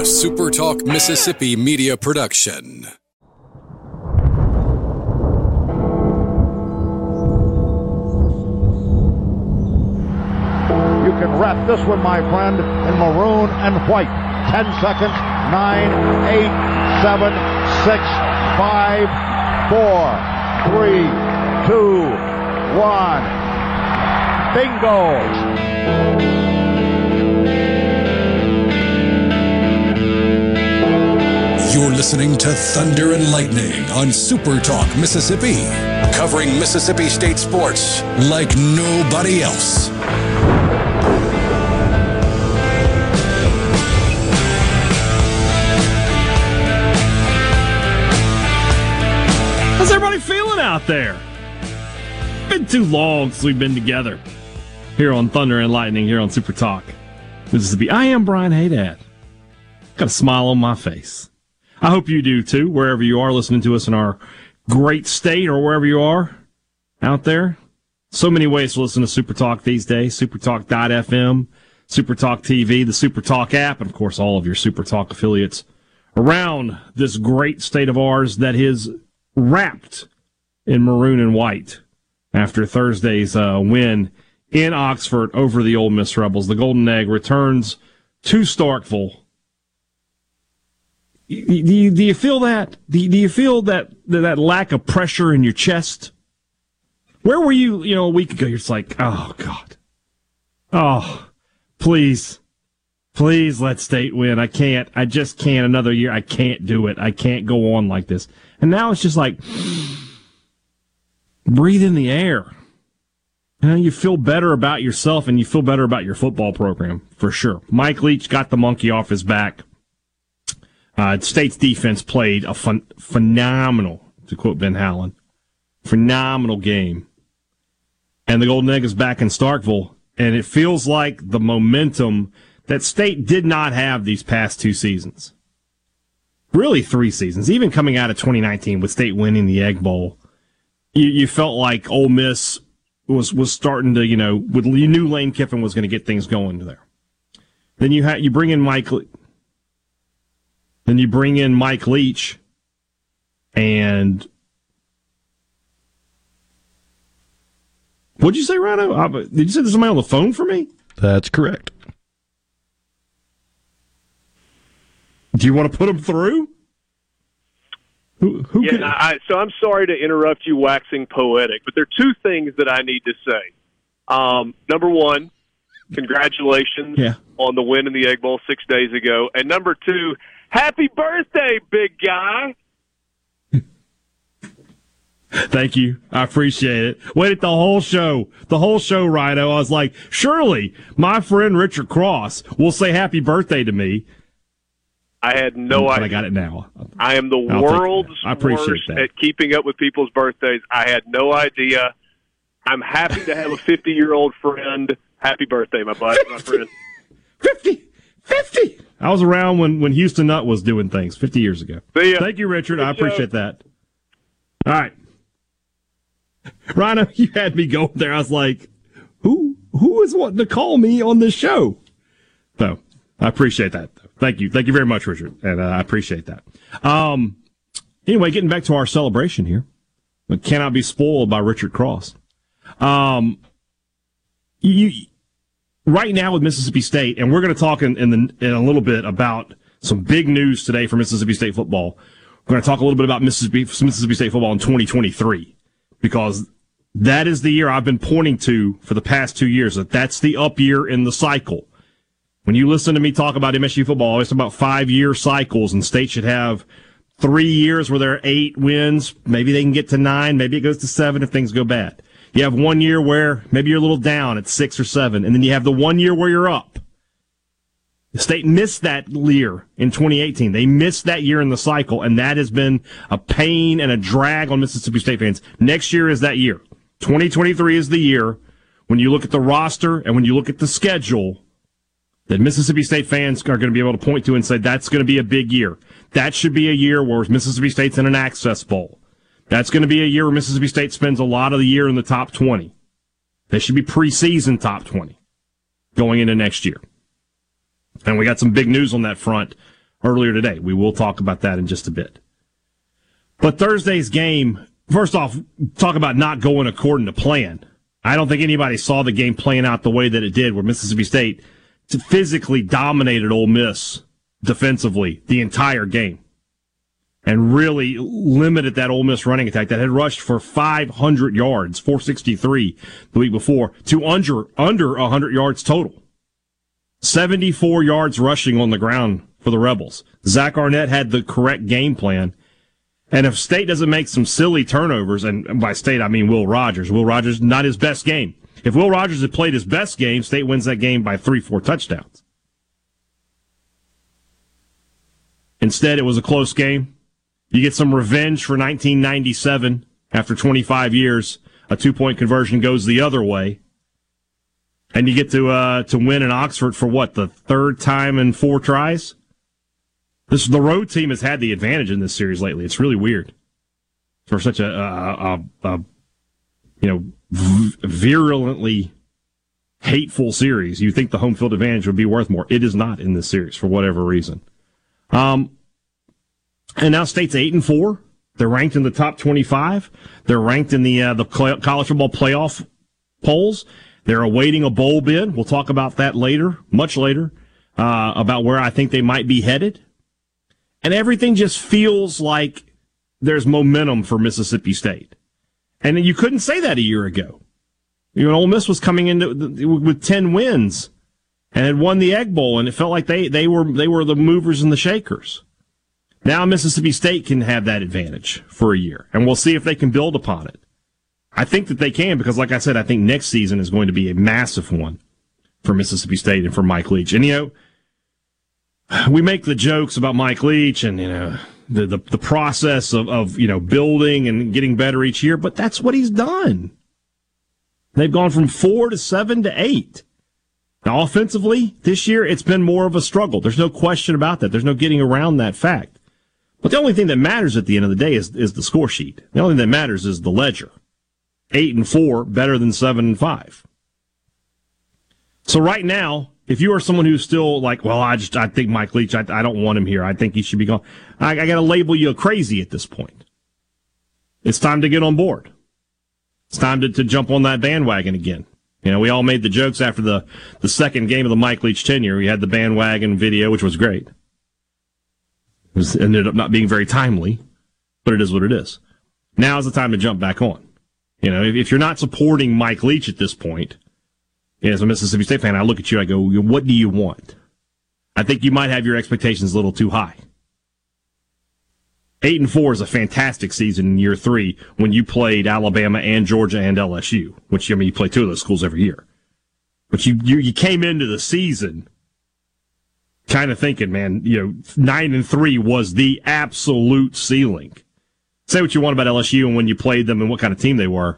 a Super Talk Mississippi media production. You can wrap this one, my friend, in maroon and white. 10 seconds. 9, 8, 7, 6, 5, 4, 3, 2, 1. Bingo! You're listening to Thunder and Lightning on Super Talk Mississippi, covering Mississippi State sports like nobody else. How's everybody feeling out there? Been too long since we've been together here on Thunder and Lightning, here on Super Talk Mississippi. I am Brian Haydad. Got a smile on my face. I hope you do too, wherever you are listening to us in our great state or wherever you are out there. So many ways to listen to Super Talk these days. Supertalk.fm, Super Talk TV, the Super Talk app, and of course all of your Super Talk affiliates around this great state of ours that is wrapped in maroon and white after Thursday's win in Oxford over the Ole Miss Rebels. The Golden Egg returns to Starkville. Do you feel that? Do you feel that lack of pressure in your chest? Where were you, a week ago? You're just like, oh, God. Oh, please let State win. I just can't another year. I can't do it. I can't go on like this. And now it's just like, breathe in the air. You feel better about yourself and you feel better about your football program, for sure. Mike Leach got the monkey off his back. State's defense played a phenomenal, to quote Ben Howland, phenomenal game. And the Golden Egg is back in Starkville, and it feels like the momentum that State did not have these past 2 seasons. Really 3 seasons. Even coming out of 2019 with State winning the Egg Bowl, you felt like Ole Miss was starting to, you knew Lane Kiffin was going to get things going there. Then you bring in Mike Leach, and what'd you say, Rhino? Did you say there's somebody on the phone for me? That's correct. Do you want to put him through? Who so I'm sorry to interrupt you waxing poetic, but there are 2 things that I need to say. Number 1, congratulations on the win in the Egg Bowl 6 days ago. And number 2, happy birthday, big guy. Thank you. I appreciate it. Waited the whole show, Rhino. I was like, surely my friend Richard Cross will say happy birthday to me. I had no idea. I got it now. I am the world's worst at keeping up with people's birthdays. I had no idea. I'm happy to have a 50-year-old friend. Happy birthday, my friend. 50! I was around when Houston Nutt was doing things 50 years ago. Thank you, Richard. I appreciate that. All right. Rhino, you had me going there. I was like, who is wanting to call me on this show? So, I appreciate that. Thank you. Thank you very much, Richard. And I appreciate that. Anyway, getting back to our celebration here. It cannot be spoiled by Richard Cross. Right now with Mississippi State, and we're going to talk in a little bit about some big news today for Mississippi State football. We're going to talk a little bit about Mississippi State football in 2023, because that is the year I've been pointing to for the past 2 years, that's the up year in the cycle. When you listen to me talk about MSU football, it's about 5-year cycles, and State should have 3 years where there are 8 wins. Maybe they can get to 9. Maybe it goes to 7 if things go bad. You have 1 year where maybe you're a little down at 6 or 7, and then you have the 1 year where you're up. The State missed that year in 2018. They missed that year in the cycle, and that has been a pain and a drag on Mississippi State fans. Next year is that year. 2023 is the year, when you look at the roster and when you look at the schedule, that Mississippi State fans are going to be able to point to and say, that's going to be a big year. That should be a year where Mississippi State's in an Access Bowl. That's going to be a year where Mississippi State spends a lot of the year in the top 20. They should be preseason top 20 going into next year. And we got some big news on that front earlier today. We will talk about that in just a bit. But Thursday's game, first off, talk about not going according to plan. I don't think anybody saw the game playing out the way that it did, where Mississippi State physically dominated Ole Miss defensively the entire game and really limited that Ole Miss running attack that had rushed for 500 yards, 463 the week before, to under 100 yards total. 74 yards rushing on the ground for the Rebels. Zach Arnett had the correct game plan. And if State doesn't make some silly turnovers, and by State I mean Will Rogers not his best game. If Will Rogers had played his best game, State wins that game by 3-4 touchdowns. Instead, it was a close game. You get some revenge for 1997 after 25 years. A 2-point conversion goes the other way. And you get to win in Oxford for what, the third time in 4 tries? The road team has had the advantage in this series lately. It's really weird for such a virulently hateful series. You think the home field advantage would be worth more. It is not in this series for whatever reason. And now State's 8-4. They're ranked in the top 25. They're ranked in the college football playoff polls. They're awaiting a bowl bid. We'll talk about that later, much later, about where I think they might be headed. And everything just feels like there's momentum for Mississippi State. And you couldn't say that a year ago. Ole Miss was coming into with 10 wins and had won the Egg Bowl, and it felt like they were the movers and the shakers. Now Mississippi State can have that advantage for a year, and we'll see if they can build upon it. I think that they can because, like I said, I think next season is going to be a massive one for Mississippi State and for Mike Leach. And, we make the jokes about Mike Leach and, the process of building and getting better each year, but that's what he's done. They've gone from 4 to 7 to 8. Now, offensively, this year, it's been more of a struggle. There's no question about that. There's no getting around that fact. But the only thing that matters at the end of the day is the score sheet. The only thing that matters is the ledger. 8-4, better than 7-5. So right now, if you are someone who's still like, well, I think Mike Leach, I don't want him here. I think he should be gone. I got to label you crazy at this point. It's time to get on board. It's time to jump on that bandwagon again. We all made the jokes after the second game of the Mike Leach tenure. We had the bandwagon video, which was great. It ended up not being very timely, but it is what it is. Now is the time to jump back on. If you're not supporting Mike Leach at this point, as a Mississippi State fan, I look at you, I go, what do you want? I think you might have your expectations a little too high. 8-4 is a fantastic season in year 3 when you played Alabama and Georgia and LSU, which, you play 2 of those schools every year. But you came into the season kind of thinking, man, 9-3 was the absolute ceiling. Say what you want about LSU and when you played them and what kind of team they were.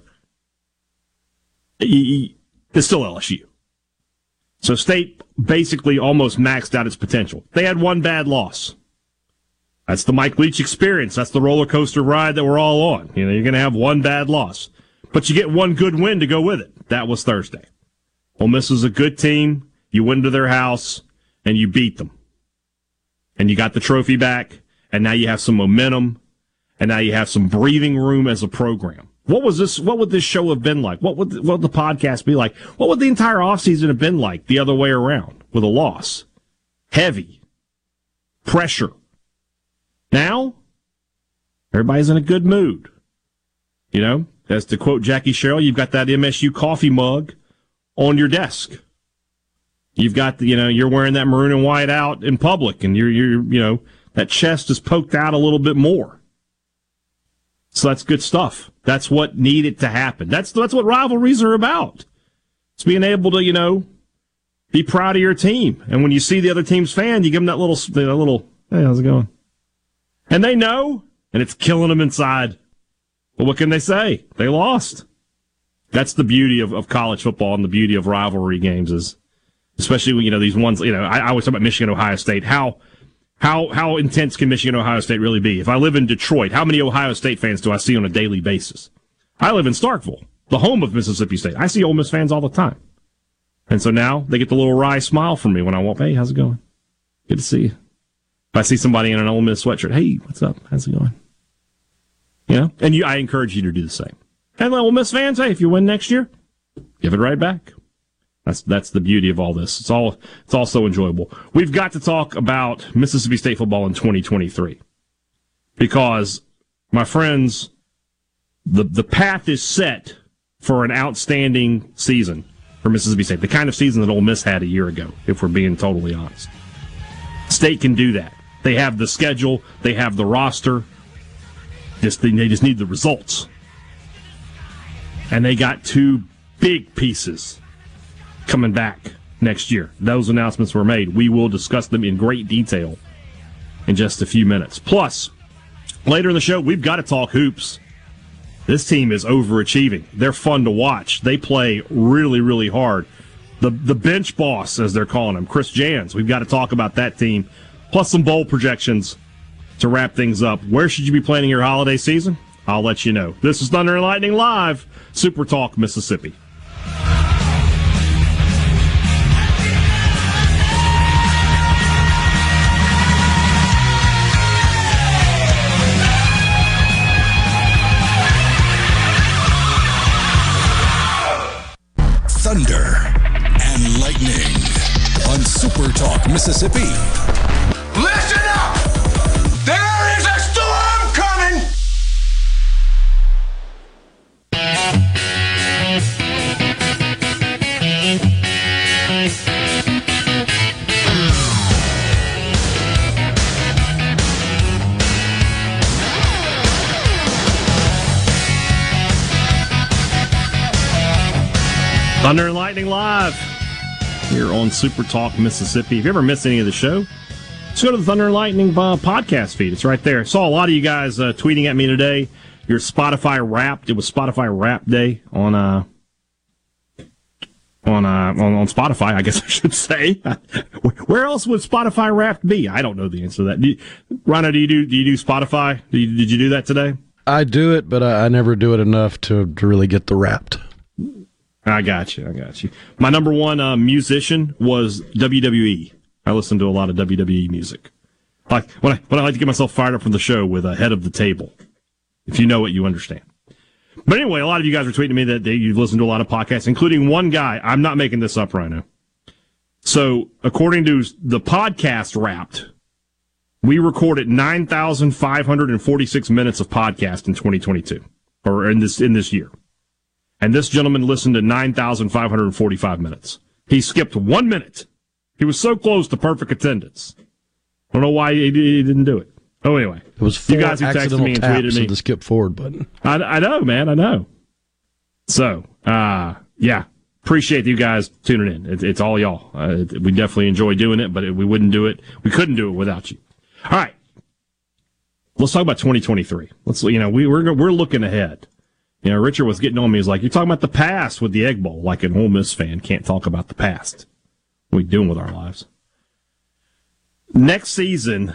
It's still LSU. So State basically almost maxed out its potential. They had one bad loss. That's the Mike Leach experience. That's the roller coaster ride that we're all on. You're going to have one bad loss. But you get one good win to go with it. That was Thursday. Ole Miss is a good team. You went to their house, and you beat them. And you got the trophy back, and now you have some momentum, and now you have some breathing room as a program. What would this show have been like? What would the podcast be like? What would the entire offseason have been like the other way around with a loss? Heavy. Pressure. Now, everybody's in a good mood. As to quote Jackie Sherrill, you've got that MSU coffee mug on your desk. You've got you're wearing that maroon and white out in public, and you're that chest is poked out a little bit more. So that's good stuff. That's what needed to happen. That's what rivalries are about. It's being able to, be proud of your team. And when you see the other team's fan, you give them that little, hey, how's it going? And they know, and it's killing them inside. But what can they say? They lost. That's the beauty of college football and the beauty of rivalry games is, especially when, these ones, I always talk about Michigan, Ohio State. How intense can Michigan, Ohio State really be? If I live in Detroit, how many Ohio State fans do I see on a daily basis? I live in Starkville, the home of Mississippi State. I see Ole Miss fans all the time. And so now they get the little wry smile from me when I walk, hey, how's it going? Good to see you. If I see somebody in an Ole Miss sweatshirt, hey, what's up? How's it going? You know, and I encourage you to do the same. And Ole Miss fans, hey, if you win next year, give it right back. That's the beauty of all this. It's all so enjoyable. We've got to talk about Mississippi State football in 2023 because, my friends, the path is set for an outstanding season for Mississippi State, the kind of season that Ole Miss had a year ago, if we're being totally honest. State can do that. They have the schedule. They have the roster. They just need the results. And they got two big pieces coming back next year. Those announcements were made. We will discuss them in great detail in just a few minutes. Plus, later in the show, we've got to talk hoops. This team is overachieving. They're fun to watch. They play really, really hard. The bench boss, as they're calling him, Chris Jans. We've got to talk about that team, plus some bowl projections to wrap things up. Where should you be planning your holiday season? I'll let you know. This is Thunder and Lightning Live, Super Talk, Mississippi. Thunder and Lightning on Super Talk, Mississippi. Listen up! There is a storm coming! Thunder and Lightning Live here on Super Talk Mississippi. If you ever missed any of the show, just go to the Thunder and Lightning podcast feed. It's right there. I saw a lot of you guys tweeting at me today. Your Spotify Wrapped. It was Spotify Wrapped Day on Spotify, I guess I should say. Where else would Spotify Wrapped be? I don't know the answer to that. Rhino, do you do Spotify? Did you do that today? I do it, but I never do it enough to really get the Wrapped. I got you. My number one musician was WWE. I listen to a lot of WWE music. Like when I like to get myself fired up from the show with Head of the Table. If you know it, you understand. But anyway, a lot of you guys are tweeting me that you've listened to a lot of podcasts, including one guy. I'm not making this up, Rhino. So according to the podcast Wrapped, we recorded 9,546 minutes of podcast in 2022, or in this year. And this gentleman listened to 9,545 minutes. He skipped 1 minute. He was so close to perfect attendance. I don't know why he didn't do it. Oh, anyway. It was 4 you guys who texted me and tweeted me. Of the skip forward button. I know, man. I know. So, yeah. Appreciate you guys tuning in. It's all y'all. We definitely enjoy doing it, but we wouldn't do it. We couldn't do it without you. All right. Let's talk about 2023. We're looking ahead. You know, Richard was getting on me. He's like, you're talking about the past with the Egg Bowl, like an Ole Miss fan can't talk about the past. What are we doing with our lives? Next season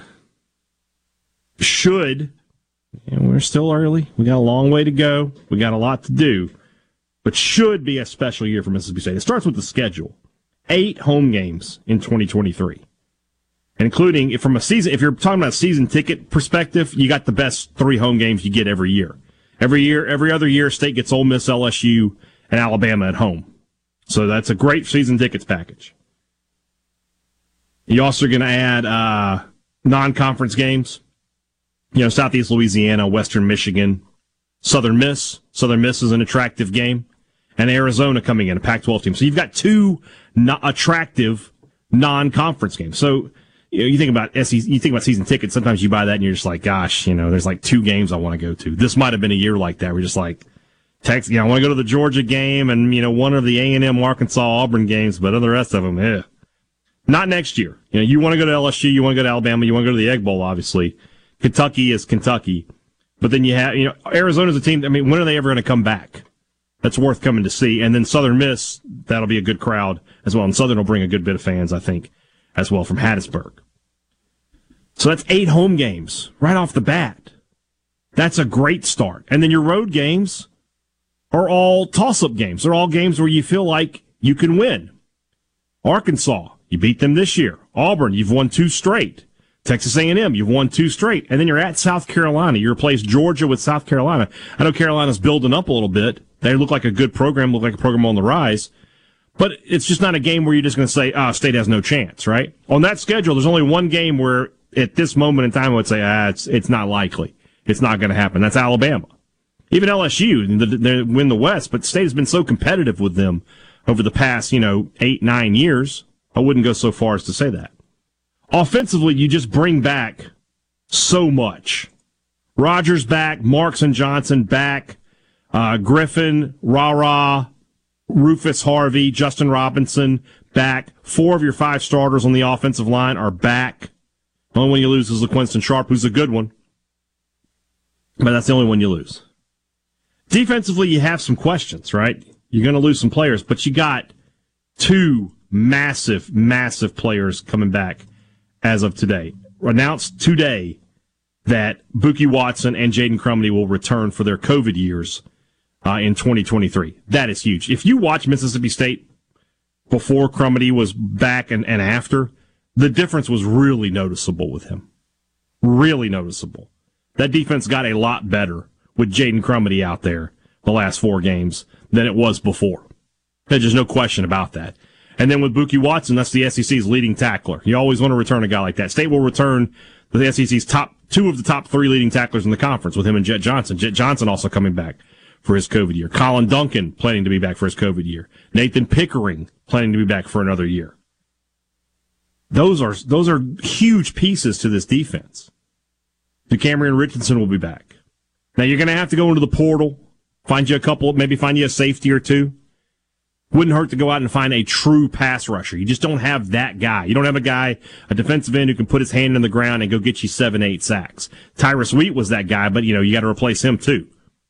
should, we're still early. We got a long way to go. We got a lot to do, but should be a special year for Mississippi State. It starts with the schedule. 8 home games in 2023. Including, if you're talking about season ticket perspective, you got the best 3 home games you get every year. Every other year, State gets Ole Miss, LSU, and Alabama at home. So that's a great season tickets package. You're also going to add non-conference games. You know, Southeast Louisiana, Western Michigan, Southern Miss. Southern Miss is an attractive game. And Arizona coming in, a Pac-12 team. So you've got 2 attractive non-conference games. So you think about season tickets. Sometimes you buy that and you're just like, gosh, there's like 2 games I want to go to. This might have been a year like that. We're just like, I want to go to the Georgia game and one of the A&M, Arkansas, Auburn games, but the rest of them, Not next year. You want to go to LSU, you want to go to Alabama, you want to go to the Egg Bowl, obviously. Kentucky is Kentucky, but then you have Arizona's a team. When are they ever going to come back? That's worth coming to see. And then Southern Miss, that'll be a good crowd as well. And Southern will bring a good bit of fans, I think, as well from Hattiesburg. So that's 8 home games right off the bat. That's a great start. And then your road games are all toss-up games. They're all games where you feel like you can win. Arkansas, you beat them this year. Auburn, you've won 2 straight. Texas A&M, you've won 2 straight, and then you're at South Carolina. You replace Georgia with South Carolina. I know Carolina's building up a little bit. They look like a good program, look like a program on the rise. But it's just not a game where you're just going to say, State has no chance, right? On that schedule, there's only one game where at this moment in time I would say, it's not likely. It's not going to happen. That's Alabama. Even LSU, they win the West, but State has been so competitive with them over the past, 8-9 years. I wouldn't go so far as to say that. Offensively, you just bring back so much. Rogers back, Marks and Johnson back, Griffin, Rufus Harvey, Justin Robinson back. 4 of your 5 starters on the offensive line are back. The only one you lose is LaQuinston Sharp, who's a good one. But that's the only one you lose. Defensively, you have some questions, right? You're going to lose some players, but you got 2 massive, massive players coming back as of today. Announced today that Buki Watson and Jaden Crumedy will return for their COVID years in 2023. That is huge. If you watch Mississippi State before Crumedy was back and after, the difference was really noticeable with him. Really noticeable. That defense got a lot better with Jaden Crumedy out there the last 4 games than it was before. There's just no question about that. And then with Buki Watson, that's the SEC's leading tackler. You always want to return a guy like that. State will return the SEC's 2 of the top 3 leading tacklers in the conference with him and Jet Johnson. Jet Johnson also coming back for his COVID year. Colin Duncan planning to be back for his COVID year. Nathan Pickering planning to be back for another year. Those are huge pieces to this defense. DeCamerion Richardson will be back. Now you're going to have to go into the portal, find you a safety or 2. Wouldn't hurt to go out and find a true pass rusher. You just don't have that guy. You don't have a defensive end who can put his hand in the ground and go get you 7-8 sacks. Tyrus Wheat was that guy, but you got to replace him too.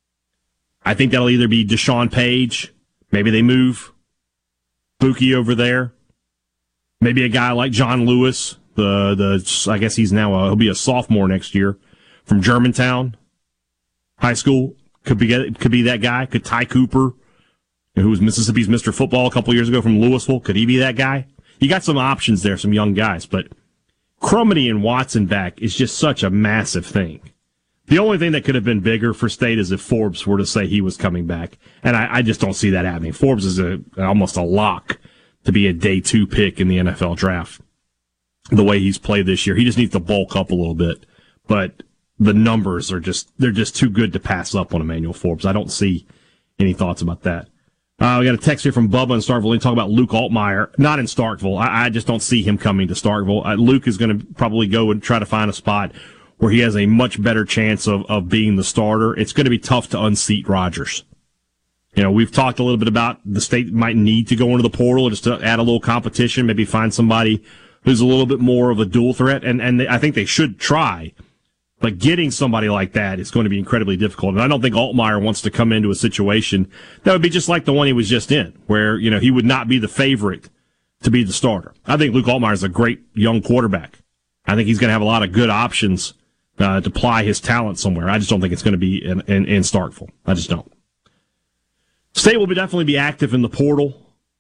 I think that'll either be Deshaun Page. Maybe they move Buki over there. Maybe a guy like John Lewis. I guess he's now he'll be a sophomore next year from Germantown High School. Could be that guy. Could Ty Cooper, who was Mississippi's Mr. Football a couple years ago from Louisville, could he be that guy? You got some options there, some young guys, but Crumedy and Watson back is just such a massive thing. The only thing that could have been bigger for State is if Forbes were to say he was coming back, and I just don't see that happening. Forbes is almost a lock to be a day 2 pick in the NFL draft. The way he's played this year, he just needs to bulk up a little bit, but the numbers they're just too good to pass up on Emmanuel Forbes. I don't see any thoughts about that. We got a text here from Bubba in Starkville. He talk about Luke Altmaier. Not in Starkville. I just don't see him coming to Starkville. Luke is going to probably go and try to find a spot where he has a much better chance of being the starter. It's going to be tough to unseat Rogers. We've talked a little bit about the State might need to go into the portal just to add a little competition, maybe find somebody who's a little bit more of a dual threat, and I think they should try. But getting somebody like that is going to be incredibly difficult. And I don't think Altmaier wants to come into a situation that would be just like the one he was just in, where, he would not be the favorite to be the starter. I think Luke Altmaier is a great young quarterback. I think he's going to have a lot of good options to apply his talent somewhere. I just don't think it's going to be in Starkville. I just don't. State will definitely be active in the portal.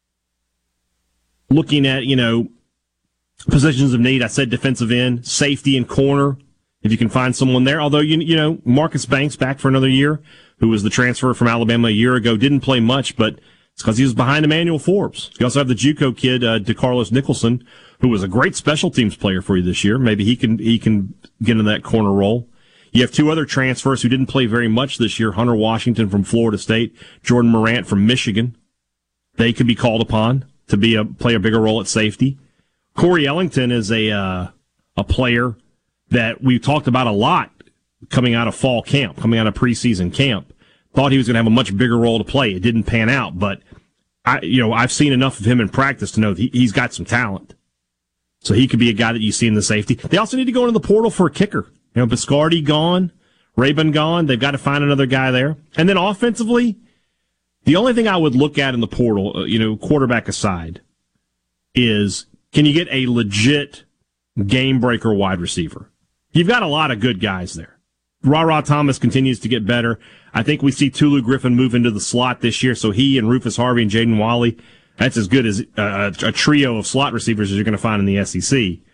Looking at, positions of need. I said defensive end, safety, and corner. If you can find someone there. Although, Marcus Banks back for another year, who was the transfer from Alabama a year ago, didn't play much, but it's because he was behind Emmanuel Forbes. You also have the JUCO kid, DeCarlos Nicholson, who was a great special teams player for you this year. Maybe he can get in that corner role. You have 2 other transfers who didn't play very much this year, Hunter Washington from Florida State, Jordan Morant from Michigan. They could be called upon to play a bigger role at safety. Corey Ellington is a player that we talked about a lot coming out of fall camp, coming out of preseason camp. Thought he was going to have a much bigger role to play. It didn't pan out, but I've seen enough of him in practice to know that he's got some talent. So he could be a guy that you see in the safety. They also need to go into the portal for a kicker. Biscardi gone, Rabin gone. They've got to find another guy there. And then offensively, the only thing I would look at in the portal, quarterback aside, is can you get a legit game breaker wide receiver? You've got a lot of good guys there. Ra Thomas continues to get better. I think we see Tulu Griffin move into the slot this year, so he and Rufus Harvey and Jaden Wally, that's as good as a trio of slot receivers as you're going to find in the SEC.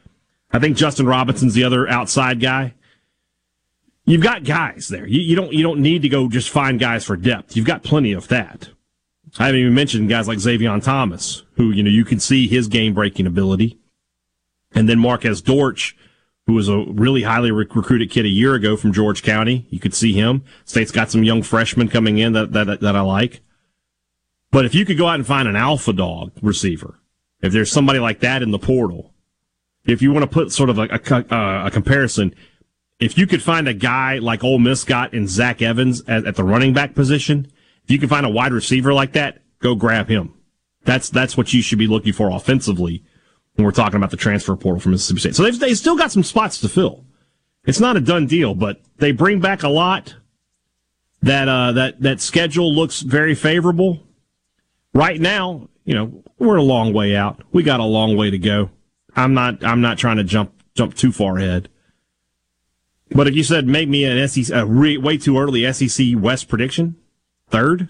I think Justin Robinson's the other outside guy. You've got guys there. You don't need to go just find guys for depth. You've got plenty of that. I haven't even mentioned guys like Xavier Thomas, who, you can see his game-breaking ability. And then Marquez Dortch, who was a really highly recruited kid a year ago from George County. You could see him. State's got some young freshmen coming in that I like. But if you could go out and find an alpha dog receiver, if there's somebody like that in the portal, if you want to put sort of a comparison, if you could find a guy like Ole Miss got in Zach Evans at the running back position, if you can find a wide receiver like that, go grab him. That's what you should be looking for offensively when we're talking about the transfer portal from Mississippi State. So they still got some spots to fill. It's not a done deal, but they bring back a lot. That schedule looks very favorable. Right now, we're a long way out. We got a long way to go. I'm not trying to jump too far ahead. But if you said make me an SEC way too early SEC West prediction, third,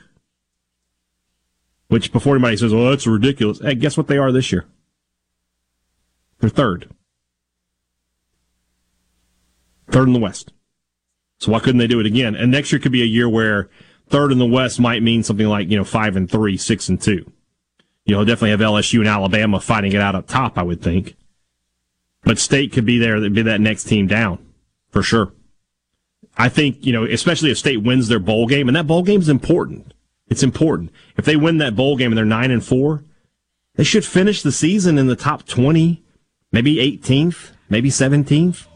which before anybody says, "Oh, that's ridiculous," hey, guess what they are this year? They're third in the West. So why couldn't they do it again? And next year could be a year where third in the West might mean something like 5-3, 6-2. You'll definitely have LSU and Alabama fighting it out up top, I would think. But State could be there. They'd be that next team down for sure. I think, especially if State wins their bowl game, and that bowl game is important. It's important. If they win that bowl game and they're 9-4, they should finish the season in the top 20, maybe 18th, maybe 17th.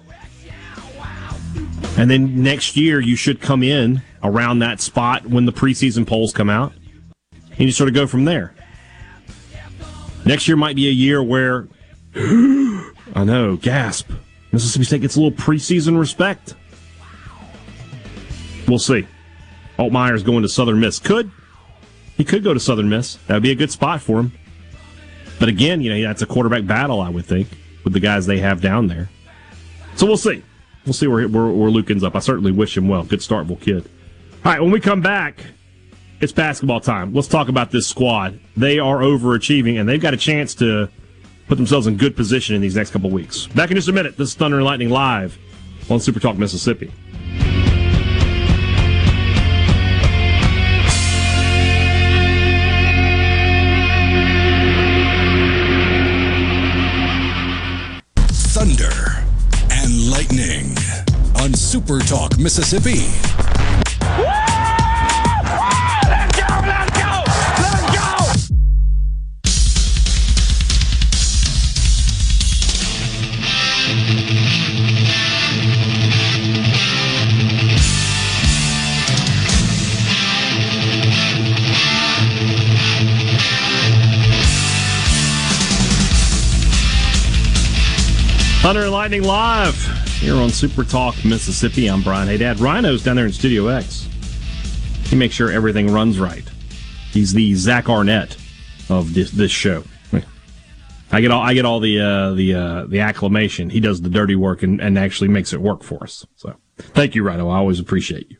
And then next year you should come in around that spot when the preseason polls come out. And you sort of go from there. Next year might be a year where, I know, gasp, Mississippi State gets a little preseason respect. We'll see. Altmaier's going to Southern Miss. He could go to Southern Miss. That would be a good spot for him. But again, that's a quarterback battle, I would think, with the guys they have down there. So we'll see. We'll see where Luke ends up. I certainly wish him well. Good Starkville kid. All right, when we come back, it's basketball time. Let's talk about this squad. They are overachieving, and they've got a chance to put themselves in good position in these next couple weeks. Back in just a minute. This is Thunder and Lightning Live on Super Talk Mississippi. Thunder and Lightning on Super Talk Mississippi. Thunder and Lightning Live here on Super Talk Mississippi. I'm Brian Haydad. Rhino's down there in Studio X. He makes sure everything runs right. He's the Zach Arnett of this show. I get all the acclamation. He does the dirty work and actually makes it work for us. So thank you, Rhino. I always appreciate you.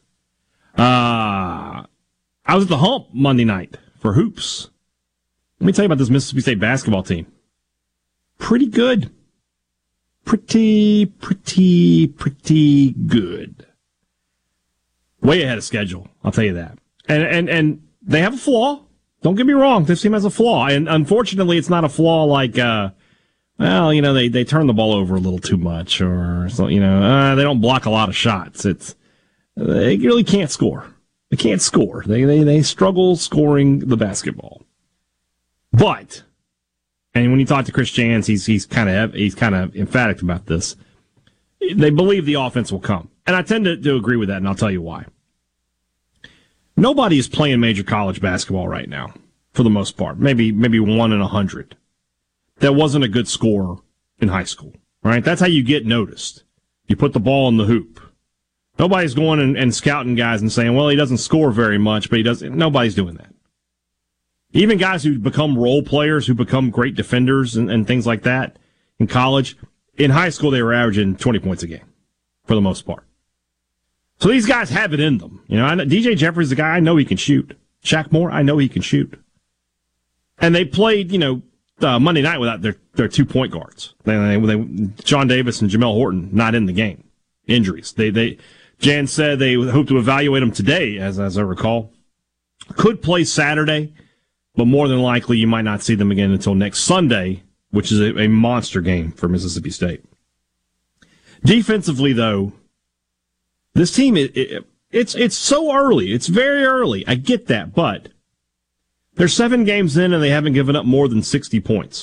I was at the Hump Monday night for hoops. Let me tell you about this Mississippi State basketball team. Pretty good. Pretty good. Way ahead of schedule, I'll tell you that. And they have a flaw. Don't get me wrong. This team has a flaw. And unfortunately, it's not a flaw like, they turn the ball over a little too much or, they don't block a lot of shots. They really can't score. They can't score. They struggle scoring the basketball. But, and when you talk to Chris Jans, he's kind of emphatic about this. They believe the offense will come. And I tend to agree with that, and I'll tell you why. Nobody is playing major college basketball right now, for the most part. Maybe 1 in 100. That wasn't a good scorer in high school. Right? That's how you get noticed. You put the ball in the hoop. Nobody's going and scouting guys and saying, well, he doesn't score very much, but he doesn't. Nobody's doing that. Even guys who become role players, who become great defenders and things like that in college, in high school they were averaging 20 points a game, for the most part. So these guys have it in them. DJ Jeffries, the guy, I know he can shoot. Shaq Moore, I know he can shoot. And they played, Monday night without their 2 point guards. John Davis and Jamel Horton not in the game. Injuries. Jan said they hope to evaluate them today, as I recall. Could play Saturday, but more than likely you might not see them again until next Sunday, which is a monster game for Mississippi State. Defensively, though, this team, it's so early. It's very early. I get that, but they're 7 games in and they haven't given up more than 60 points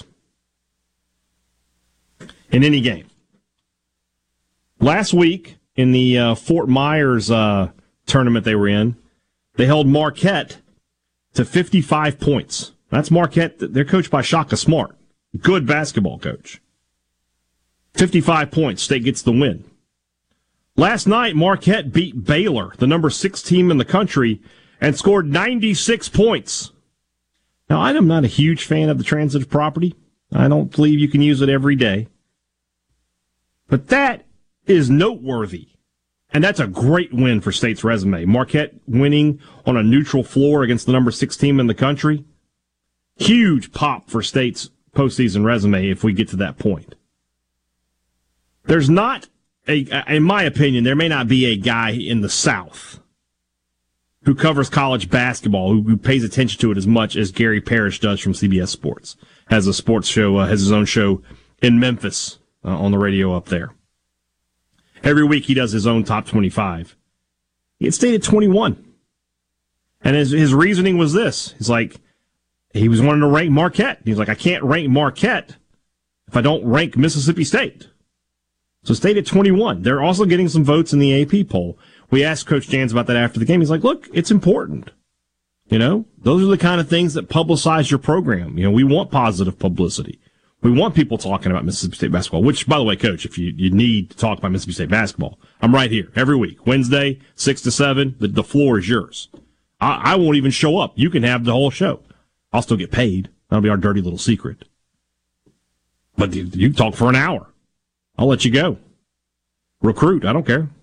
in any game. Last week, in the Fort Myers tournament they were in, they held Marquette to 55 points. That's Marquette. They're coached by Shaka Smart. Good basketball coach. 55 points. State gets the win. Last night, Marquette beat Baylor, the number 6 team in the country, and scored 96 points. Now, I am not a huge fan of the transitive property. I don't believe you can use it every day. But that is noteworthy. And that's a great win for State's resume. Marquette winning on a neutral floor against the number 6 team in the country. Huge pop for State's postseason resume if we get to that point. There's not in my opinion, there may not be a guy in the South who covers college basketball who pays attention to it as much as Gary Parrish does from CBS Sports. Has a sports show, has his own show in Memphis on the radio up there. Every week he does his own top 25. He had State at 21. And his reasoning was this. He's like, he was wanting to rank Marquette. He's like, I can't rank Marquette if I don't rank Mississippi State. So State at 21. They're also getting some votes in the AP poll. We asked Coach Jans about that after the game. He's like, look, it's important. You know, those are the kind of things that publicize your program. You know, we want positive publicity. We want people talking about Mississippi State basketball, which, by the way, Coach, if you need to talk about Mississippi State basketball, I'm right here every week. Wednesday, 6 to 7, the floor is yours. I won't even show up. You can have the whole show. I'll still get paid. That'll be our dirty little secret. But you can talk for an hour. I'll let you go. Recruit, I don't care.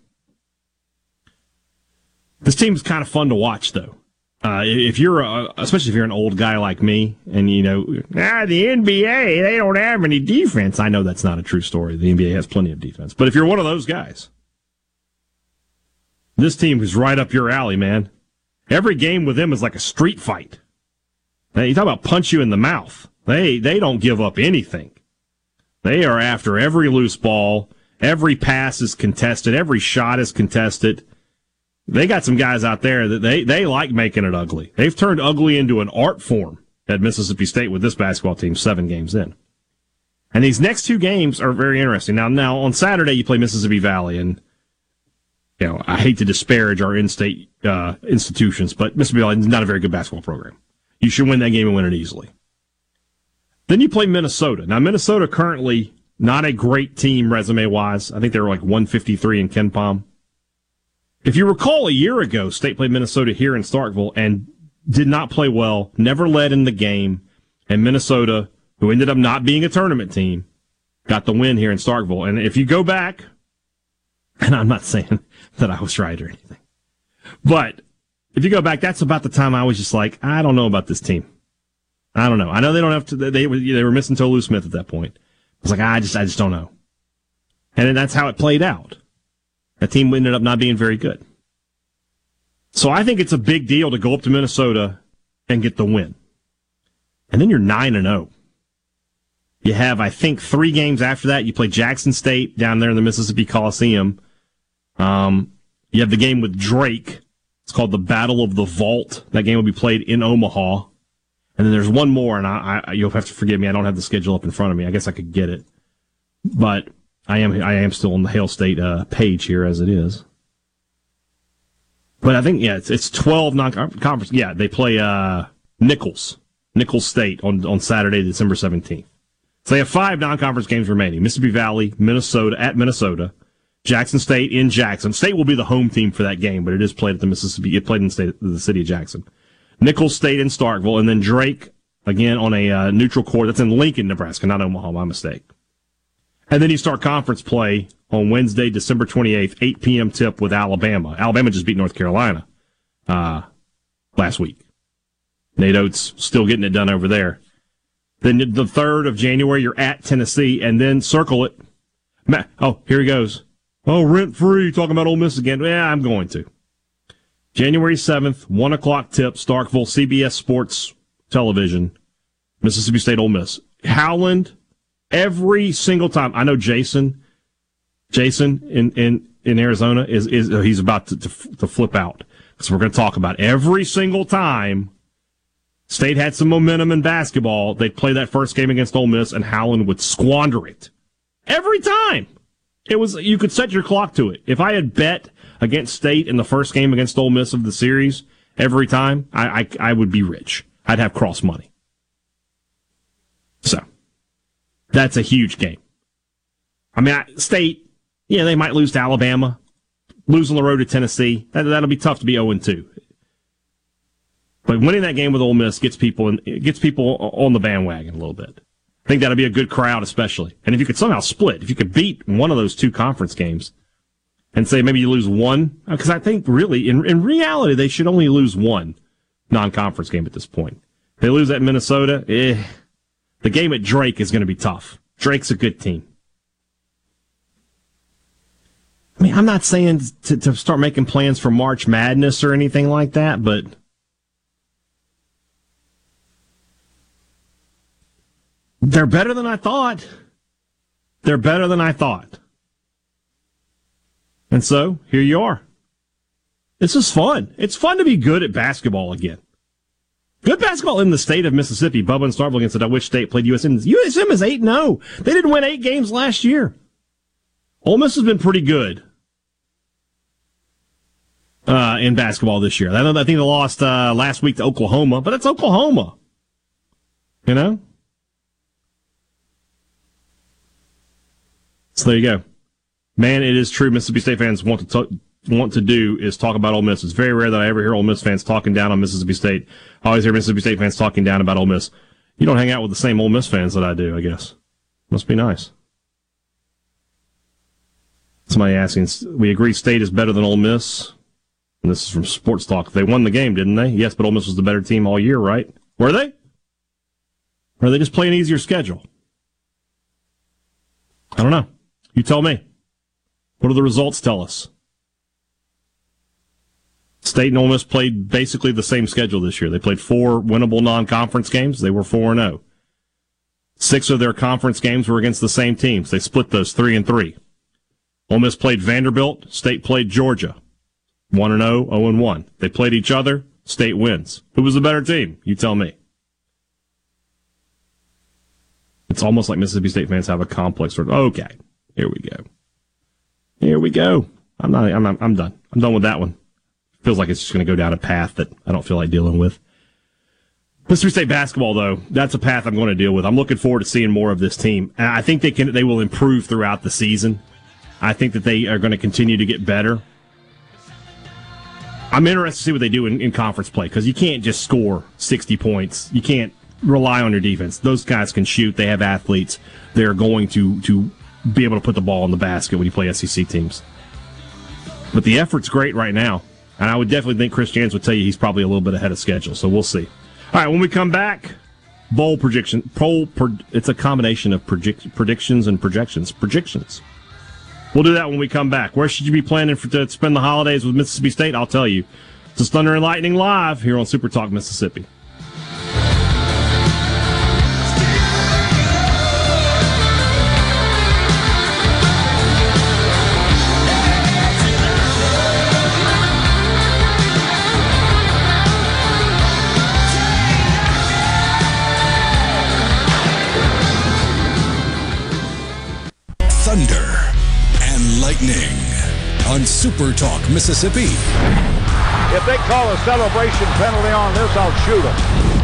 This team's kind of fun to watch, though. If you're, especially if you're an old guy like me, and you know, the NBA, they don't have any defense. I know that's not a true story. The NBA has plenty of defense. But if you're one of those guys, this team is right up your alley, man. Every game with them is like a street fight. Now, you talk about punch you in the mouth. They don't give up anything. They are after every loose ball. Every pass is contested. Every shot is contested. They got some guys out there that they like making it ugly. They've turned ugly into an art form at Mississippi State with this basketball team 7 games in. And these next 2 games are very interesting. Now on Saturday you play Mississippi Valley, and you know, I hate to disparage our in-state institutions, but Mississippi Valley is not a very good basketball program. You should win that game and win it easily. Then you play Minnesota. Now, Minnesota currently not a great team resume-wise. I think they were like 153 in KenPom. If you recall, a year ago, State played Minnesota here in Starkville and did not play well, never led in the game, and Minnesota, who ended up not being a tournament team, got the win here in Starkville. And if you go back, and I'm not saying that I was right or anything, but if you go back, that's about the time I was just like, I don't know about this team. I don't know. I know they don't have to. They were missing Tolu Smith at that point. I was like, I just don't know. And then that's how it played out. That team ended up not being very good. So I think it's a big deal to go up to Minnesota and get the win. And then you're 9-0. You have, I think, 3 games after that. You play Jackson State down there in the Mississippi Coliseum. You have the game with Drake. It's called the Battle of the Vault. That game will be played in Omaha. And then there's one more, and you'll have to forgive me. I don't have the schedule up in front of me. I guess I could get it. But I am still on the Hail State page here as it is. But I think, yeah, it's 12 non-conference. Yeah, they play Nichols State on Saturday, December 17th. So they have 5 non-conference games remaining. Mississippi Valley, Minnesota, at Minnesota, Jackson State in Jackson. State will be the home team for that game, but it is played at it played in the city of Jackson. Nichols State in Starkville, and then Drake, again, on a neutral court. That's in Lincoln, Nebraska, not Omaha, my mistake. And then you start conference play on Wednesday, December 28th, 8 p.m. tip with Alabama. Alabama just beat North Carolina last week. Nate Oates still getting it done over there. Then the 3rd of January, you're at Tennessee, and then circle it. Oh, here he goes. Oh, rent-free, talking about Ole Miss again. Yeah, I'm going to. January 7th, 1 o'clock tip, Starkville, CBS Sports Television, Mississippi State, Ole Miss. Howland, every single time. I know Jason in Arizona is he's about to flip out. So we're going to talk about every single time State had some momentum in basketball, they'd play that first game against Ole Miss, and Howland would squander it. Every time. You could set your clock to it. If I had bet against State in the first game against Ole Miss of the series, every time, I would be rich. I'd have cross money. So, that's a huge game. I mean, State, they might lose to Alabama, lose on the road to Tennessee. That'll be tough to be 0-2. But winning that game with Ole Miss gets people on the bandwagon a little bit. I think that'll be a good crowd, especially. And if you could somehow split, if you could beat one of those 2 conference games and say maybe you lose one, because I think really, in reality, they should only lose one non-conference game at this point. If they lose at Minnesota, the game at Drake is going to be tough. Drake's a good team. I mean, I'm not saying to start making plans for March Madness or anything like that, but they're better than I thought. And so, here you are. This is fun. It's fun to be good at basketball again. Good basketball in the state of Mississippi. Bubba and Starkville against which State played USM. USM is 8-0. They didn't win 8 games last year. Ole Miss has been pretty good in basketball this year. I think they lost last week to Oklahoma, but it's Oklahoma. So there you go. Man, it is true. Mississippi State fans want to do is talk about Ole Miss. It's very rare that I ever hear Ole Miss fans talking down on Mississippi State. I always hear Mississippi State fans talking down about Ole Miss. You don't hang out with the same Ole Miss fans that I do, I guess. Must be nice. Somebody asking, we agree State is better than Ole Miss? And this is from Sports Talk. They won the game, didn't they? Yes, but Ole Miss was the better team all year, right? Were they? Or are they just playing an easier schedule? I don't know. You tell me. What do the results tell us? State and Ole Miss played basically the same schedule this year. They played 4 winnable non-conference games. They were 4-0. 6 of their conference games were against the same teams. They split those 3-3. Ole Miss played Vanderbilt. State played Georgia. 1-0, 0-1. They played each other. State wins. Who was the better team? You tell me. It's almost like Mississippi State fans have a complex sort of, okay, here we go. I'm done. I'm done with that one. Feels like it's just going to go down a path that I don't feel like dealing with. Mississippi State basketball, though, that's a path I'm going to deal with. I'm looking forward to seeing more of this team. And I think they will improve throughout the season. I think that they are going to continue to get better. I'm interested to see what they do in conference play, because you can't just score 60 points. You can't rely on your defense. Those guys can shoot. They have athletes. They're going to be able to put the ball in the basket when you play SEC teams. But the effort's great right now. And I would definitely think Chris Jans would tell you he's probably a little bit ahead of schedule. So we'll see. All right, when we come back, bowl prediction. It's a combination of predictions and projections. We'll do that when we come back. Where should you be planning to spend the holidays with Mississippi State? I'll tell you. This is Thunder and Lightning Live here on Super Talk Mississippi. Thunder and Lightning on Super Talk Mississippi. If they call a celebration penalty on this, I'll shoot them.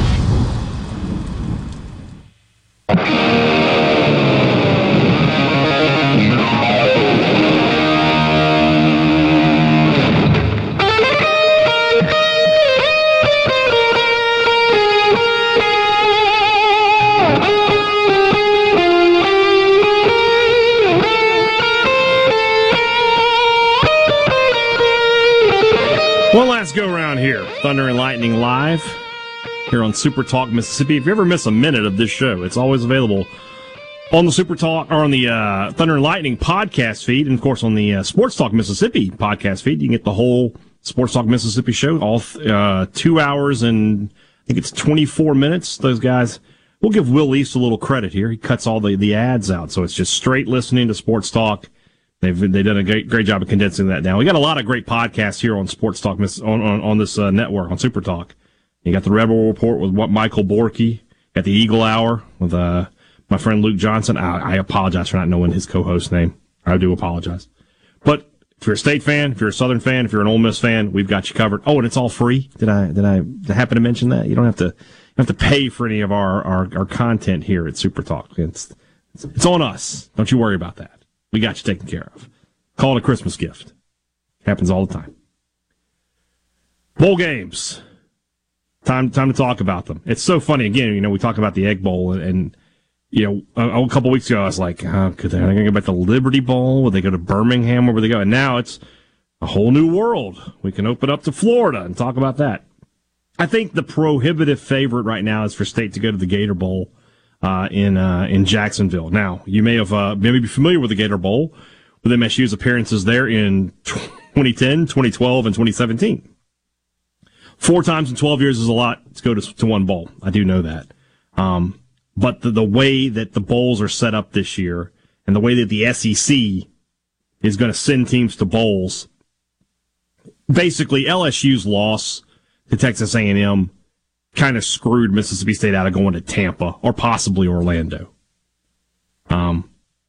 One last go around here. Thunder and Lightning Live. here on Super Talk Mississippi. If you ever miss a minute of this show, it's always available on the Super Talk, or on the Thunder and Lightning podcast feed, and of course on the Sports Talk Mississippi podcast feed. You can get the whole Sports Talk Mississippi show, all 2 hours and I think it's 24 minutes. Those guys, we'll give Will East a little credit here. He cuts all the ads out, so it's just straight listening to Sports Talk. They've done a great job of condensing that down. We got a lot of great podcasts here on Sports Talk on this network, on Super Talk. You got the Rebel Report with Michael Borky. Got the Eagle Hour with my friend Luke Johnson. I apologize for not knowing his co-host name. I do apologize. But if you're a State fan, if you're a Southern fan, if you're an Ole Miss fan, we've got you covered. Oh, and it's all free. Did I happen to mention that? You don't have to pay for any of our content here at Super Talk. It's on us. Don't you worry about that. We got you taken care of. Call it a Christmas gift. Happens all the time. Bowl games. Time to talk about them. It's so funny. Again, we talk about the Egg Bowl, and a couple weeks ago I was like, are they going to go back to Liberty Bowl? Will they go to Birmingham? Where would they go? And now it's a whole new world. We can open up to Florida and talk about that. I think the prohibitive favorite right now is for State to go to the Gator Bowl in Jacksonville. Now, you may have maybe be familiar with the Gator Bowl with MSU's appearances there in 2010, 2012, and 2017. 4 times in 12 years is a lot to go to one bowl. I do know that. But the way that the bowls are set up this year, and the way that the SEC is going to send teams to bowls, basically LSU's loss to Texas A&M kind of screwed Mississippi State out of going to Tampa or possibly Orlando. And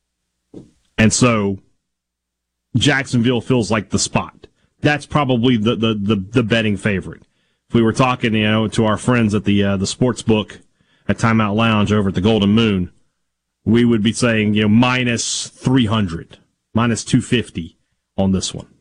so Jacksonville feels like the spot. That's probably the betting favorite. If we were talking, to our friends at the sports book at Timeout Lounge over at the Golden Moon, we would be saying, minus 300, minus 250 on this one.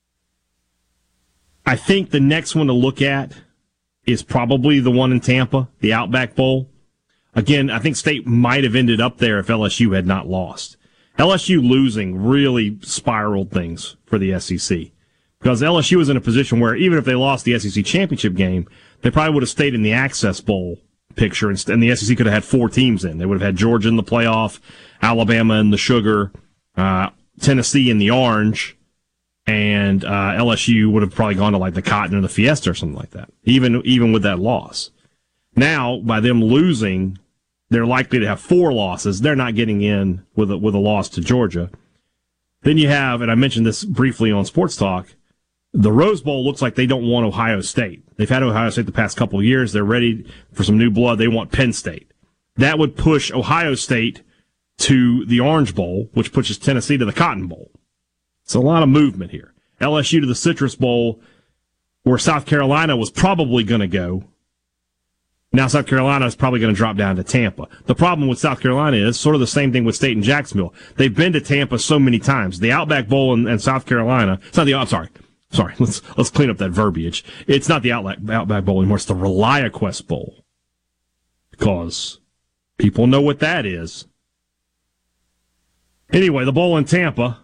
I think the next one to look at is probably the one in Tampa, the Outback Bowl. Again, I think State might have ended up there if LSU had not lost. LSU losing really spiraled things for the SEC. Because LSU was in a position where even if they lost the SEC championship game, they probably would have stayed in the Access Bowl picture, and the SEC could have had 4 teams in. They would have had Georgia in the playoff, Alabama in the Sugar, Tennessee in the Orange, and LSU would have probably gone to like the Cotton or the Fiesta or something like that, even with that loss. Now, by them losing, they're likely to have 4 losses. They're not getting in with a loss to Georgia. Then you have, and I mentioned this briefly on Sports Talk, the Rose Bowl looks like they don't want Ohio State. They've had Ohio State the past couple of years. They're ready for some new blood. They want Penn State. That would push Ohio State to the Orange Bowl, which pushes Tennessee to the Cotton Bowl. It's a lot of movement here. LSU to the Citrus Bowl, where South Carolina was probably going to go. Now South Carolina is probably going to drop down to Tampa. The problem with South Carolina is sort of the same thing with State and Jacksonville. They've been to Tampa so many times. The Outback Bowl and South Carolina. It's not the. I'm sorry. Let's clean up that verbiage. It's not the Outback Bowl anymore. It's the ReliaQuest Bowl, because people know what that is. Anyway, the bowl in Tampa.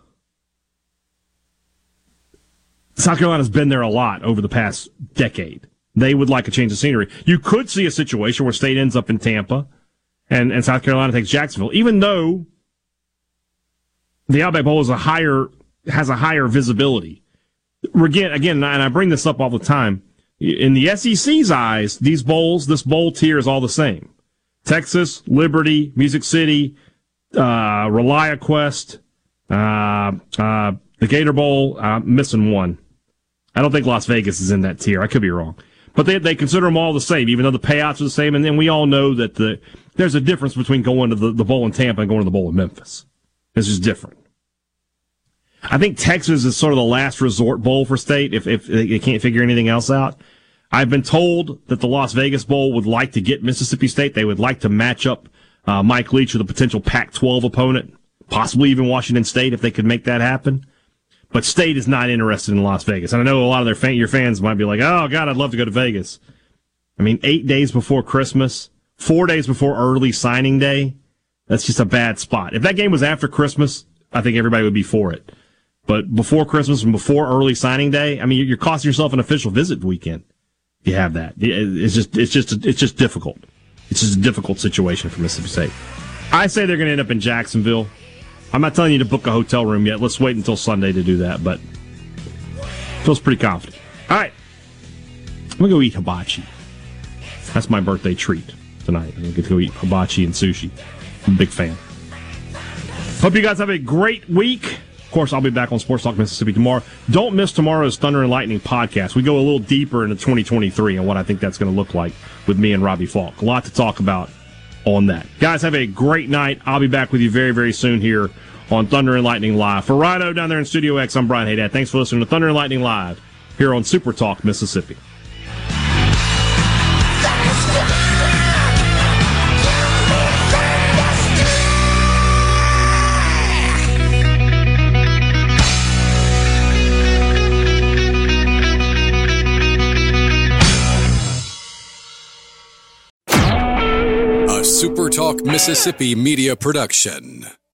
South Carolina's been there a lot over the past decade. They would like a change of scenery. You could see a situation where State ends up in Tampa and South Carolina takes Jacksonville, even though the Outback Bowl has a higher visibility. Again, and I bring this up all the time, in the SEC's eyes, this bowl tier is all the same. Texas, Liberty, Music City, ReliaQuest, the Gator Bowl, missing one. I don't think Las Vegas is in that tier. I could be wrong. But they consider them all the same, even though the payouts are the same. And then we all know that there's a difference between going to the bowl in Tampa and going to the bowl in Memphis. It's just different. I think Texas is sort of the last resort bowl for State if they can't figure anything else out. I've been told that the Las Vegas Bowl would like to get Mississippi State. They would like to match up Mike Leach with a potential Pac-12 opponent, possibly even Washington State if they could make that happen. But State is not interested in Las Vegas. And I know a lot of your fans might be like, oh, God, I'd love to go to Vegas. I mean, 8 days before Christmas, 4 days before early signing day, that's just a bad spot. If that game was after Christmas, I think everybody would be for it. But before Christmas and before early signing day, I mean, you're costing yourself an official visit weekend. You have that. It's just difficult. It's just a difficult situation for Mississippi State. I say they're going to end up in Jacksonville. I'm not telling you to book a hotel room yet. Let's wait until Sunday to do that, but feels pretty confident. All right. I'm going to go eat hibachi. That's my birthday treat tonight. I'm going to go eat hibachi and sushi. I'm a big fan. Hope you guys have a great week. Of course, I'll be back on Sports Talk Mississippi tomorrow. Don't miss tomorrow's Thunder and Lightning podcast. We go a little deeper into 2023 and what I think that's going to look like with me and Robbie Falk. A lot to talk about on that. Guys, have a great night. I'll be back with you very, very soon here on Thunder and Lightning Live. For Rhino down there in Studio X, I'm Brian Haydad. Thanks for listening to Thunder and Lightning Live here on Super Talk Mississippi. Super Talk Mississippi Media Production.